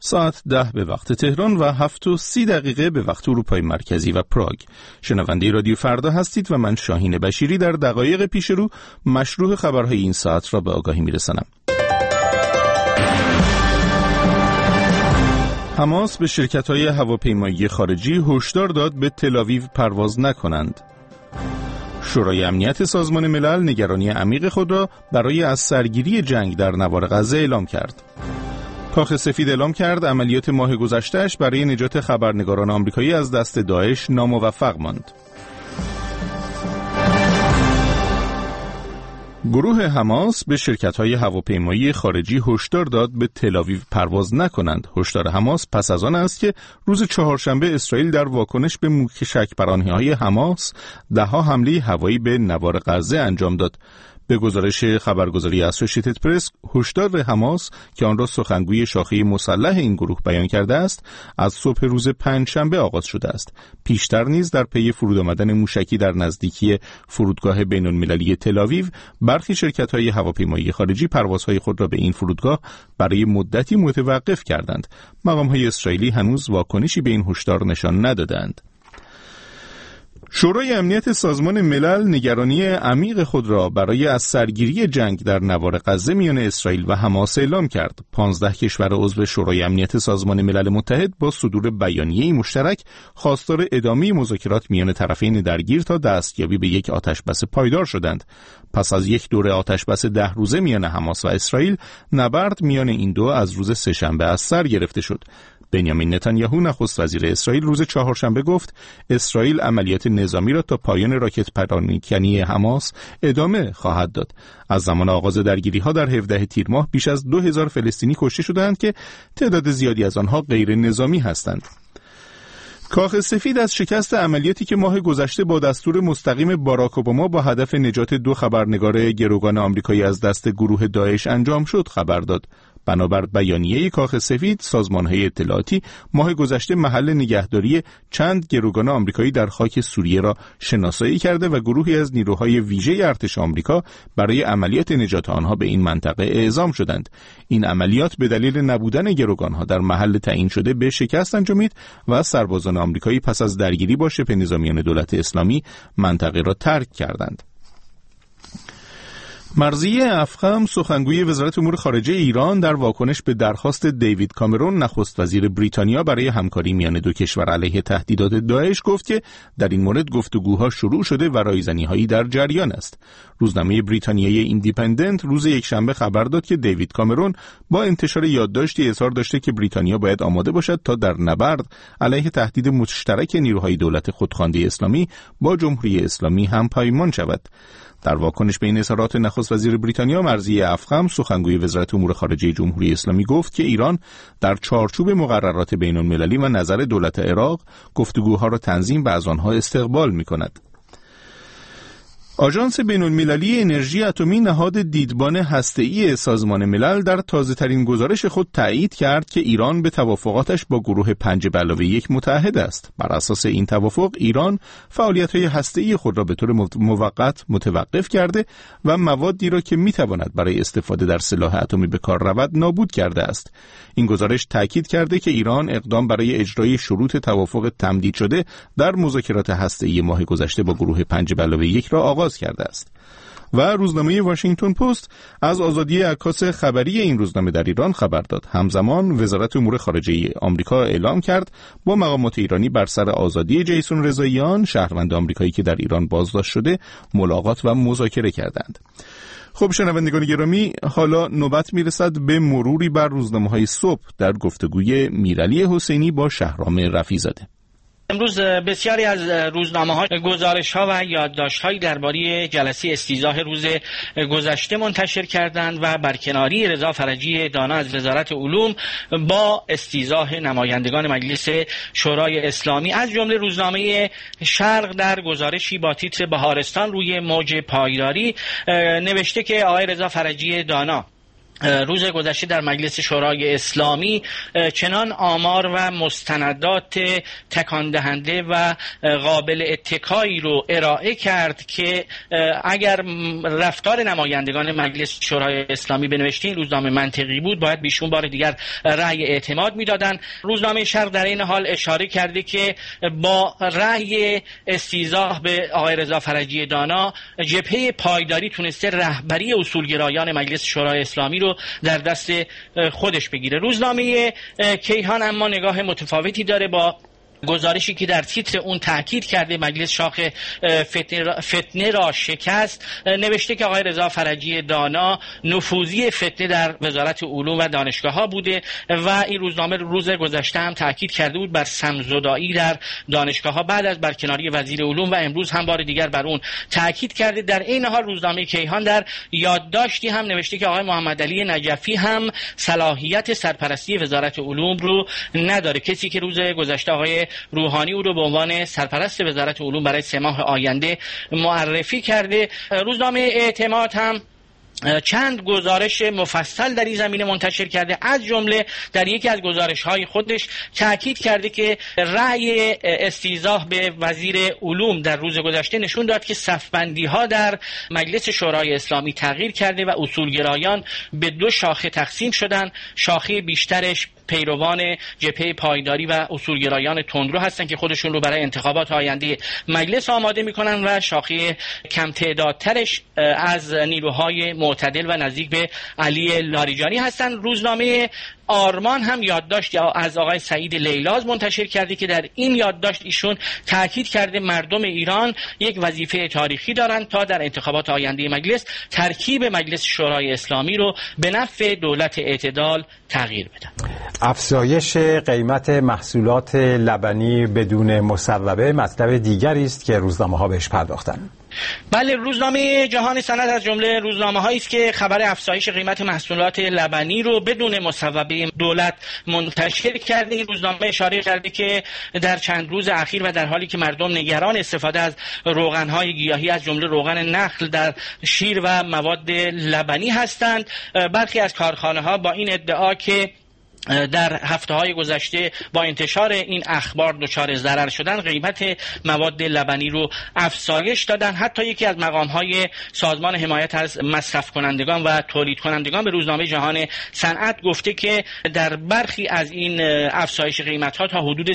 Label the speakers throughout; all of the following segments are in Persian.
Speaker 1: ساعت 10 به وقت تهران و 7:30 به وقت اروپای مرکزی و پراگ. شنونده رادیو فردا هستید و من شاهین بشیری در دقایق پیش رو مشروع خبرهای این ساعت را به آگاهی میرسانم. حماس به شرکت‌های هواپیمایی خارجی هشدار داد به تل‌آویو پرواز نکنند. شورای امنیت سازمان ملل نگرانی عمیق خود را برای از سرگیری جنگ در نوار غزه اعلام کرد. کاخ سفید اعلام کرد عملیات ماه گذشته‌اش برای نجات خبرنگاران آمریکایی از دست داعش ناموفق ماند. گروه حماس به شرکت‌های هواپیمایی خارجی هشدار داد به تل‌آویو پرواز نکنند. هشدار حماس پس از آن است که روز چهارشنبه اسرائیل در واکنش به موشک‌پرانی‌های حماس ده‌ها حمله هوایی به نوار غزه انجام داد. به گزارش خبرگزاری اسوسییتد پرس، هشدار حماس که آن را سخنگوی شاخه مسلح این گروه بیان کرده است، از صبح روز پنجشنبه آغاز شده است. پیشتر نیز در پی فرود آمدن موشکی در نزدیکی فرودگاه بین‌المللی تل‌آویو، برخی شرکت‌های هواپیمایی خارجی پروازهای خود را به این فرودگاه برای مدتی متوقف کردند. مقام‌های اسرائیلی هنوز واکنشی به این هشدار نشان ندادند. شورای امنیت سازمان ملل نگرانی عمیق خود را برای از سرگیری جنگ در نوار غزه میان اسرائیل و حماس اعلام کرد. 15 کشور عضو شورای امنیت سازمان ملل متحد با صدور بیانیه‌ای مشترک خواستار ادامه مذاکرات میان طرفین درگیر تا دستیابی به یک آتشبس پایدار شدند. پس از یک دوره آتشبس 10 روزه میان حماس و اسرائیل، نبرد میان این دو از روز سه‌شنبه از سر گرفته شد. بنیامین نتانیاهو نخست وزیر اسرائیل روز چهارشنبه گفت اسرائیل عملیات نظامی را تا پایان راکت پراکنی حماس ادامه خواهد داد. از زمان آغاز درگیری‌ها در 17 تیر ماه بیش از 2000 فلسطینی کشته شدند که تعداد زیادی از آنها غیر نظامی هستند. کاخ سفید از شکست عملیاتی که ماه گذشته با دستور مستقیم باراک اوباما با هدف نجات 2 خبرنگار گروگان آمریکایی از دست گروه داعش انجام شد خبر داد. بنابر بیانیه کاخ سفید، سازمان‌های اطلاعاتی ماه گذشته محل نگهداری چند گروگان آمریکایی در خاک سوریه را شناسایی کرده و گروهی از نیروهای ویژه ارتش آمریکا برای عملیات نجات آنها به این منطقه اعزام شدند. این عملیات به دلیل نبودن گروگان‌ها در محل تعیین شده به شکست انجامید و سربازان آمریکایی پس از درگیری با شبه نظامیان دولت اسلامی منطقه را ترک کردند. مرضیه افخم، سخنگوی وزارت امور خارجه ایران، در واکنش به درخواست دیوید کامرون نخست وزیر بریتانیا برای همکاری میان دو کشور علیه تهدیدات داعش گفت که در این مورد گفتگوها شروع شده و رایزنی‌هایی در جریان است. روزنامه بریتانیایی ایندیپندنت روز یکشنبه خبر داد که دیوید کامرون با انتشار یادداشتی اظهار داشته که بریتانیا باید آماده باشد تا در نبرد علیه تهدید مشترک نیروهای دولت خودخوانده اسلامی با جمهوری اسلامی هم پایمان شود. در واکنش به این اظهارات نخست وزیر بریتانیا، مرضیه افخم، سخنگوی وزارت امور خارجه جمهوری اسلامی، گفت که ایران در چارچوب مقررات بین‌المللی و نظر دولت عراق گفتگوها را تنظیم و از آنها استقبال می‌کند. آژانس بین‌المللی انرژی اتمی، نهاد دیدبان هسته‌ای سازمان ملل، در تازه‌ترین گزارش خود تایید کرد که ایران به توافقاتش با گروه 5+1 متعهد است. بر اساس این توافق، ایران فعالیت‌های هسته‌ای خود را به طور موقت متوقف کرده و موادی را که می‌تواند برای استفاده در سلاح اتمی به کار رود نابود کرده است. این گزارش تاکید کرده که ایران اقدام برای اجرای شروط توافق تمدید شده در مذاکرات هسته‌ای ماه گذشته با گروه 5+1 را آغاز کرده است. و روزنامه واشنگتن پست از آزادی عکاس خبری این روزنامه در ایران خبر داد. همزمان وزارت امور خارجه آمریکا اعلام کرد با مقامات ایرانی بر سر آزادی جیسون رضاییان، شهروند آمریکایی که در ایران بازداشت شده، ملاقات و مذاکره کردند. خب شنوندگان گرامی، حالا نوبت میرسد به مروری بر روزنامه‌های صبح در گفتگوی میرعلی حسینی با شهرام رفیع‌زاده.
Speaker 2: امروز بسیاری از روزنامه‌ها گزارش‌ها و یادداشت‌هایی درباره جلسه استیضاح روز گذشته منتشر کردند و برکناری رضا فرجی دانا از وزارت علوم با استیضاح نمایندگان مجلس شورای اسلامی. از جمله روزنامه شرق در گزارشی با تیتر بهارستان روی موج پایداری نوشته که آقای رضا فرجی دانا روز گذشته در مجلس شورای اسلامی چنان آمار و مستندات تکان دهنده و قابل اتکایی رو ارائه کرد که اگر رفتار نمایندگان مجلس شورای اسلامی به نوشته این روزنامه منطقی بود، باید بیشون بار دیگر رأی اعتماد میدادن. روزنامه شرق در این حال اشاره کرده که با رأی استیضاح به آقای رضا فرجی دانا، جبهه پایداری تونسته رهبری اصولگرایان مجلس شورای اسلامی رو در دست خودش بگیره. روزنامه کیهان اما نگاه متفاوتی داره، با گزارشی که در تیتر اون تاکید کرده مجلس شاخ فتنه را شکست، نوشته که آقای رضا فرجی دانا نفوذی فتنه در وزارت علوم و دانشگاه ها بوده و این روزنامه روز گذشته هم تاکید کرده بود بر سمزدایی در دانشگاه ها بعد از برکناری وزیر علوم و امروز هم بار دیگر بر اون تاکید کرده. در این حال روزنامه کیهان در یادداشتی هم نوشته که آقای محمد علی نجفی هم صلاحیت سرپرستی وزارت علوم رو نداره، کسی که روز گذشته آقای روحانی او رو به عنوان سرپرست وزارت علوم برای 3 ماه آینده معرفی کرده. روزنامه اعتماد هم چند گزارش مفصل در این زمینه منتشر کرده، از جمله در یکی از گزارش‌های خودش تاکید کرده که رأی استیضاح به وزیر علوم در روز گذشته نشون داد که صفبندی‌ها در مجلس شورای اسلامی تغییر کرده و اصولگرایان به 2 شاخه تقسیم شدن. شاخه بیشترش پیروان جبهه پایداری و اصولگرایان تندرو هستند که خودشون رو برای انتخابات آینده مجلس آماده میکنن و شاخه کم تعدادترش از نیروهای معتدل و نزدیک به علی لاریجانی هستند. روزنامه آرمان هم یادداشت از آقای سعید لیلاز منتشر کرده که در این یادداشت ایشون تاکید کرده مردم ایران یک وظیفه تاریخی دارند تا در انتخابات آینده مجلس ترکیب مجلس شورای اسلامی رو به نفع دولت اعتدال تغییر بدن.
Speaker 3: افزایش قیمت محصولات لبنی بدون مصوبه مطلب دیگری است که روزنامه‌ها بهش پرداختند.
Speaker 2: بله، روزنامه جهان سند از جمله روزنامه‌هایی است که خبر افزایش قیمت محصولات لبنی رو بدون مصوبه دولت منتشر کرده. این روزنامه اشاره کرده که در چند روز اخیر و در حالی که مردم نگران استفاده از روغن‌های گیاهی از جمله روغن نخل در شیر و مواد لبنی هستند، برخی از کارخانه‌ها با این ادعا که در هفته‌های گذشته با انتشار این اخبار دچار ضرر شدن، قیمت مواد لبنی رو افزایش دادن. حتی یکی از مقام‌های سازمان حمایت از مصرف کنندگان و تولید کنندگان به روزنامه جهان صنعت گفته که در برخی از این افزایش قیمت‌ها تا حدود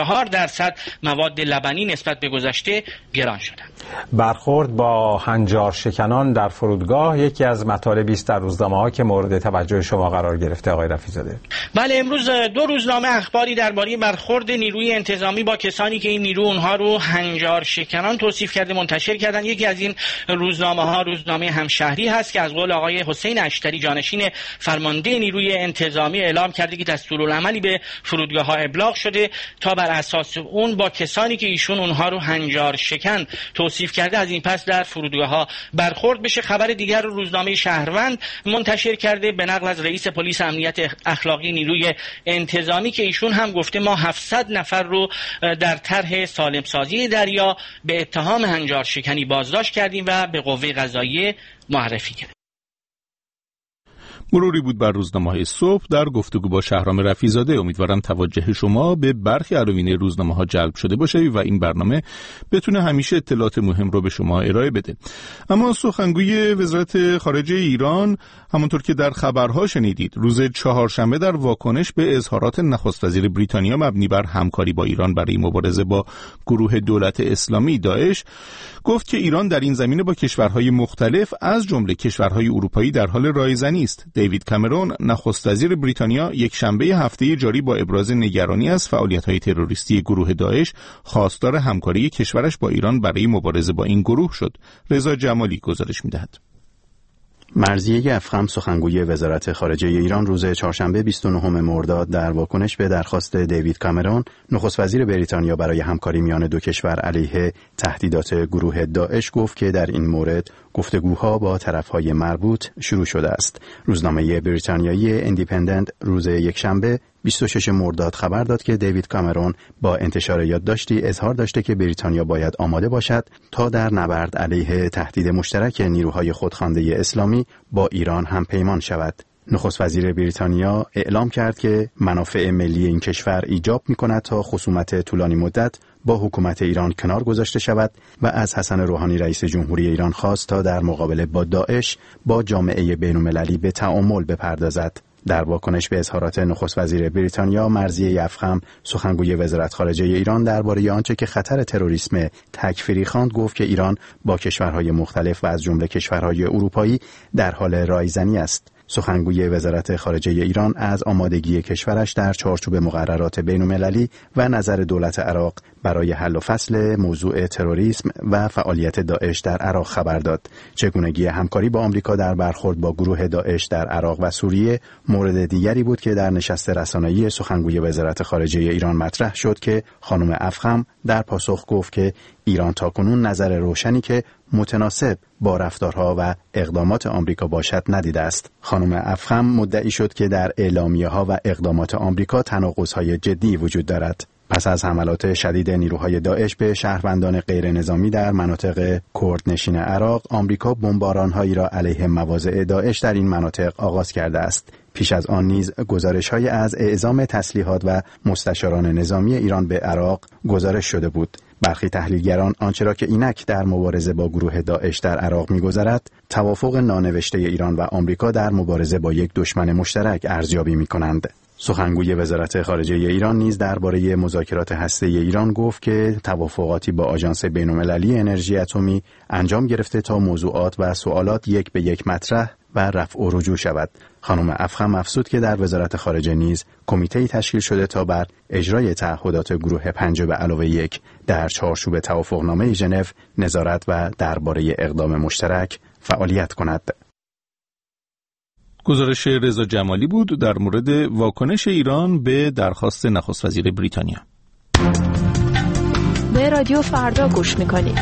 Speaker 2: 34% مواد لبنی نسبت به گذشته گران شدن.
Speaker 3: برخورد با هنجار شکنان در فرودگاه یکی از مطالبی است در روزنامه‌ها که مورد توجه شما قرار گرفته آقای رفیع‌زاده.
Speaker 2: بله، امروز 2 روزنامه اخباری درباره برخورد نیروی انتظامی با کسانی که این نیرو اونها رو هنجار شکنان توصیف کرده منتشر کردن. یکی از این روزنامه‌ها روزنامه همشهری هست که از قول آقای حسین اشتری جانشین فرمانده نیروی انتظامی اعلام کرده که دستورالعملی به فرودگاه‌ها ابلاغ شده تا بر اساس اون با کسانی که ایشون اونها رو هنجار شکن توصیف کرده از این پس در فرودگاه‌ها برخورد بشه. خبر دیگر رو روزنامه شهروند منتشر کرده به نقل از رئیس پلیس امنیت اخلاقی نیروی انتظامی که ایشون هم گفته ما 700 نفر رو در طرح سالمسازی دریا به اتهام هنجار شکنی بازداشت کردیم و به قوه قضاییه معرفی کردیم.
Speaker 1: مروری بود بر روزنامه‌های صبح در گفتگو با شهرام رفیع‌زاده. امیدوارم توجه شما به برخی عناوین روزنامه‌ها جلب شده باشه و این برنامه بتونه همیشه اطلاعات مهم رو به شما ارائه بده. اما سخنگوی وزارت خارجه ایران همونطور که در خبرها شنیدید روز چهارشنبه در واکنش به اظهارات نخست وزیر بریتانیا مبنی بر همکاری با ایران برای مبارزه با گروه دولت اسلامی داعش گفت که ایران در این زمینه با کشورهای مختلف از جمله کشورهای اروپایی در حال رایزنی است. دیوید کامرون نخست وزیر بریتانیا یک شنبه هفته جاری با ابراز نگرانی از فعالیت‌های تروریستی گروه داعش خواستار همکاری کشورش با ایران برای مبارزه با این گروه شد. رضا جمالی گزارش می‌دهد.
Speaker 4: مرضیه افخم سخنگوی وزارت خارجه ایران روز چهارشنبه 29 مرداد در واکنش به درخواست دیوید کامرون نخست وزیر بریتانیا برای همکاری میان 2 کشور علیه تهدیدات گروه داعش گفت که در این مورد گفتگوها با طرفهای مربوط شروع شده است. روزنامه بریتانیایی ایندیپندنت روز یکشنبه 26 مرداد خبر داد که دیوید کامرون با انتشار یادداشتی اظهار داشته که بریتانیا باید آماده باشد تا در نبرد علیه تهدید مشترک نیروهای خودخوانده اسلامی با ایران هم پیمان شود. نخست وزیر بریتانیا اعلام کرد که منافع ملی این کشور ایجاب می‌کند تا خصومت طولانی مدت با حکومت ایران کنار گذاشته شود و از حسن روحانی رئیس جمهوری ایران خواست تا در مقابله با داعش با جامعه بین‌المللی به تعامل بپردازد. در واکنش به اظهارات نخست وزیر بریتانیا، مرضیه یفخم سخنگوی وزارت خارجه ایران درباره آنچه که خطر تروریسم تکفیری خواند گفت که ایران با کشورهای مختلف و از جمله کشورهای اروپایی در حال رایزنی است. سخنگوی وزارت خارجه ایران از آمادگی کشورش در چارچوب مقررات بین‌المللی و نظر دولت عراق برای حل و فصل موضوع تروریسم و فعالیت داعش در عراق خبر داد. چگونگی همکاری با آمریکا در برخورد با گروه داعش در عراق و سوریه مورد دیگری بود که در نشست رسانه‌ای سخنگوی وزارت خارجه ایران مطرح شد که خانم افخم در پاسخ گفت که ایران تاکنون نظر روشنی که متناسب با رفتارها و اقدامات آمریکا باشد ندیده است. خانم افخم مدعی شد که در اعلامیه‌ها و اقدامات آمریکا تناقض‌های جدی وجود دارد. پس از حملات شدید نیروهای داعش به شهروندان غیر نظامی در مناطق کردنشین عراق، آمریکا بمباران‌هایی را علیه مواضع داعش در این مناطق آغاز کرده است. پیش از آن نیز گزارش‌های از اعزام تسلیحات و مستشاران نظامی ایران به عراق گزارش شده بود. برخی تحلیلگران آنچه را که اینک در مبارزه با گروه داعش در عراق می‌گذرد، توافق نانوشته ایران و آمریکا در مبارزه با یک دشمن مشترک ارزیابی می‌کنند. سخنگوی وزارت خارجه ایران نیز درباره مذاکرات هسته‌ای ایران گفت که توافقاتی با آژانس بین‌المللی انرژی اتمی انجام گرفته تا موضوعات و سوالات یک به یک مطرح و رفع و رجوع شود. خانم افخم افزود که در وزارت خارجه نیز کمیته‌ای تشکیل شده تا بر اجرای تعهدات گروه 5+1 در چارچوب توافقنامه ژنو نظارت و درباره اقدام مشترک فعالیت کند.
Speaker 1: گزارش رضا جمالی بود در مورد واکنش ایران به درخواست نخست وزیر بریتانیا.
Speaker 5: به رادیو فردا گوش می‌کنید.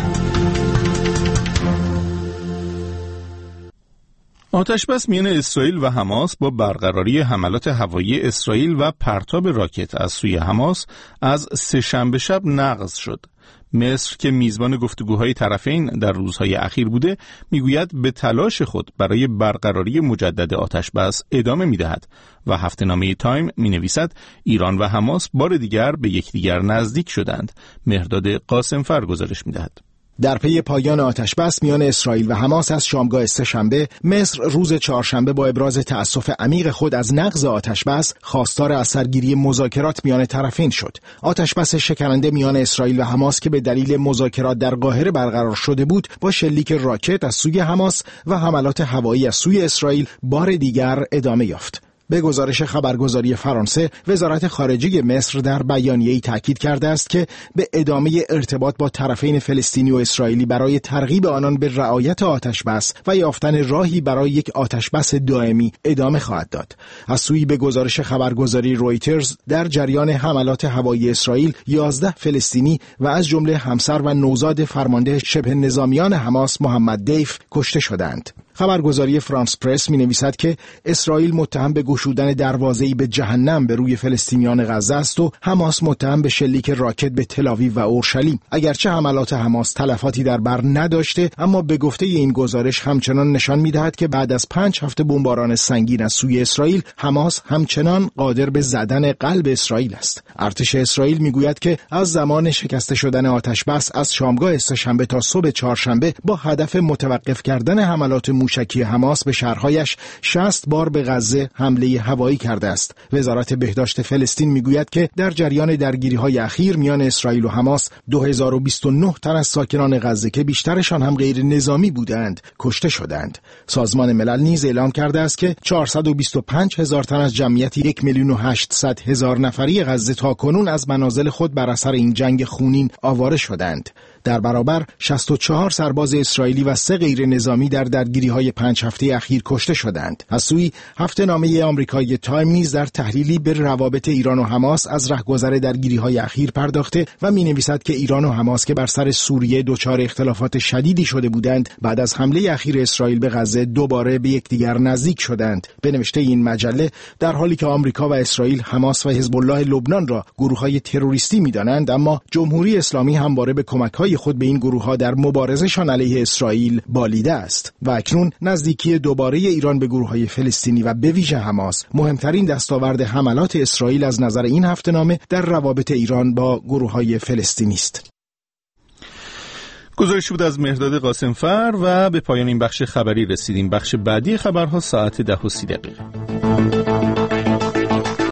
Speaker 1: آتش‌بس میان اسرائیل و حماس با برقراری حملات هوایی اسرائیل و پرتاب راکت از سوی حماس از سه‌شنبه شب نقض شد. مصر که میزبان گفتگوهای طرفین در روزهای اخیر بوده، میگوید به تلاش خود برای برقراری مجدد آتش‌بس ادامه میدهد و هفته‌نامه تایم مینویسد ایران و حماس بار دیگر به یکدیگر نزدیک شدند. مهرداد قاسمفر گزارش میدهد.
Speaker 6: در پی پایان آتش‌بس میان اسرائیل و حماس از شامگاه سه‌شنبه، مصر روز چهارشنبه با ابراز تأسف عمیق خود از نقض آتش‌بس خواستار از سرگیری مذاکرات میان طرفین شد. آتش‌بس شکننده میان اسرائیل و حماس که به دلیل مذاکرات در قاهره برقرار شده بود، با شلیک راکت از سوی حماس و حملات هوایی از سوی اسرائیل بار دیگر ادامه یافت. به گزارش خبرگزاری فرانسه، وزارت خارجه مصر در بیانیه‌ای تاکید کرده است که به ادامه ارتباط با طرفین فلسطینی و اسرائیلی برای ترغیب آنان به رعایت آتش‌بس و یافتن راهی برای یک آتش‌بس دائمی ادامه خواهد داد. از سوی به گزارش خبرگزاری رویترز، در جریان حملات هوایی اسرائیل 11 فلسطینی و از جمله همسر و نوزاد فرمانده شبه نظامیان حماس محمد دیف کشته شدند. خبرگزاری فرانس پرس می‌نویسد که اسرائیل متهم به گشودن دروازه‌ای به جهنم به روی فلسطینیان غزه است و حماس متهم به شلیک راکت به تل‌آویو و اورشلیم. اگرچه حملات حماس تلفاتی در بر نداشته، اما به گفته این گزارش همچنان نشان می‌دهد که بعد از 5 هفته بمباران سنگین از سوی اسرائیل، حماس همچنان قادر به زدن قلب اسرائیل است. ارتش اسرائیل می‌گوید که از زمان شکسته شدن آتش‌بس از شامگاه سه‌شنبه تا صبح چهارشنبه با هدف متوقف کردن حملات موشکی حماس به شهرهایش 60 بار به غزه حمله هوایی کرده است. وزارت بهداشت فلسطین میگوید که در جریان درگیری‌های اخیر میان اسرائیل و حماس 2029 تن از ساکنان غزه که بیشترشان هم غیر نظامی بودند کشته شدند. سازمان ملل نیز اعلام کرده است که 425,000 تن از جمعیت 1,800,000 نفری غزه تاکنون از منازل خود بر اثر این جنگ خونین آواره شدند. در برابر 64 سرباز اسرائیلی و 3 غیر نظامی در درگیری‌های 5 هفته اخیر کشته شدند. از سوی هفته‌نامه آمریکایی تایم نیز در تحلیلی به روابط ایران و حماس از رهگذر درگیری‌های اخیر پرداخته و می‌نویسد که ایران و حماس که بر سر سوریه دچار اختلافات شدیدی شده بودند، بعد از حمله اخیر اسرائیل به غزه دوباره به یکدیگر نزدیک شدند. به نوشته این مجله، در حالی که آمریکا و اسرائیل حماس و حزب الله لبنان را گروه‌های تروریستی می‌دانند، اما جمهوری اسلامی همواره به کمک‌های حمله‌های خود به این گروه‌ها در مبارزه‌شان علیه اسرائیل بالیده است و اکنون نزدیکی دوباره ایران به گروه‌های فلسطینی و به ویژه حماس مهمترین دستاورد حملات اسرائیل از نظر این هفته‌نامه در روابط ایران با گروه‌های فلسطینی است.
Speaker 1: گزارشی بود از مهرداد قاسمفر و به پایان این بخش خبری رسیدیم. بخش بعدی خبرها ساعت 10:30.